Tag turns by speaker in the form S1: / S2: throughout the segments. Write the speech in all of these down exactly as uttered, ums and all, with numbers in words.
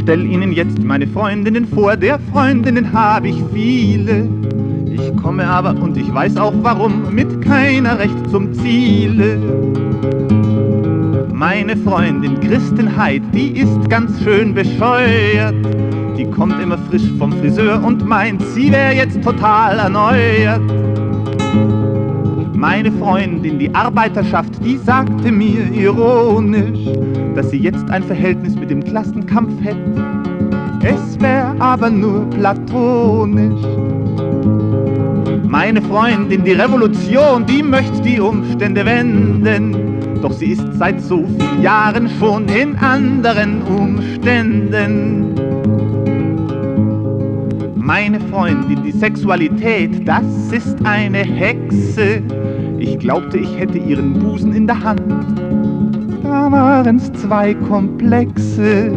S1: stell Ihnen jetzt meine Freundinnen vor, der Freundinnen habe ich viele. Ich komme aber, und ich weiß auch warum, mit keiner recht zum Ziele. Meine Freundin Christenheit, die ist ganz schön bescheuert. Die kommt immer frisch vom Friseur und meint, sie wär jetzt total erneuert. Meine Freundin, die Arbeiterschaft, die sagte mir ironisch, dass sie jetzt ein Verhältnis mit dem Klassenkampf hätte. Es wär aber nur platonisch. Meine Freundin, die Revolution, die möchte die Umstände wenden. Doch sie ist seit so vielen Jahren schon in anderen Umständen. Meine Freundin, die Sexualität, das ist eine Hexe. Ich glaubte, ich hätte ihren Busen in der Hand. Da waren's zwei Komplexe.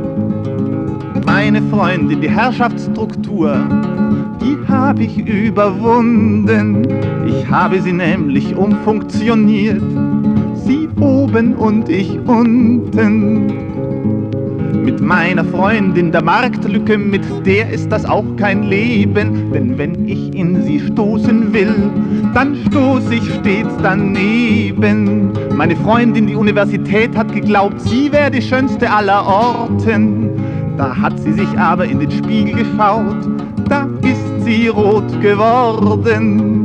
S1: Meine Freundin, die Herrschaftsstruktur, die habe ich überwunden. Ich habe sie nämlich umfunktioniert. Sie oben und ich unten. Mit meiner Freundin der Marktlücke, mit der ist das auch kein Leben. Denn wenn ich in sie stoßen will, dann stoß ich stets daneben. Meine Freundin, die Universität, hat geglaubt, sie wäre die schönste aller Orten. Da hat sie sich aber in den Spiegel geschaut, da ist sie rot geworden.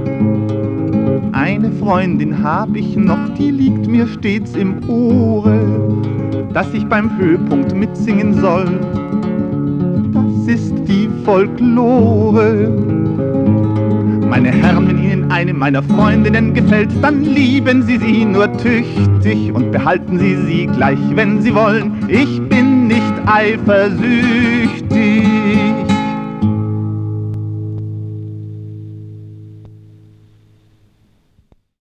S1: Eine Freundin hab ich noch, die liegt mir stets im Ohre, dass ich beim Höhepunkt mitsingen soll. Das ist die Folklore. Meine Herren, wenn Ihnen eine meiner Freundinnen gefällt, dann lieben Sie sie nur tüchtig und behalten Sie sie gleich, wenn Sie wollen. Ich bin nicht eifersüchtig.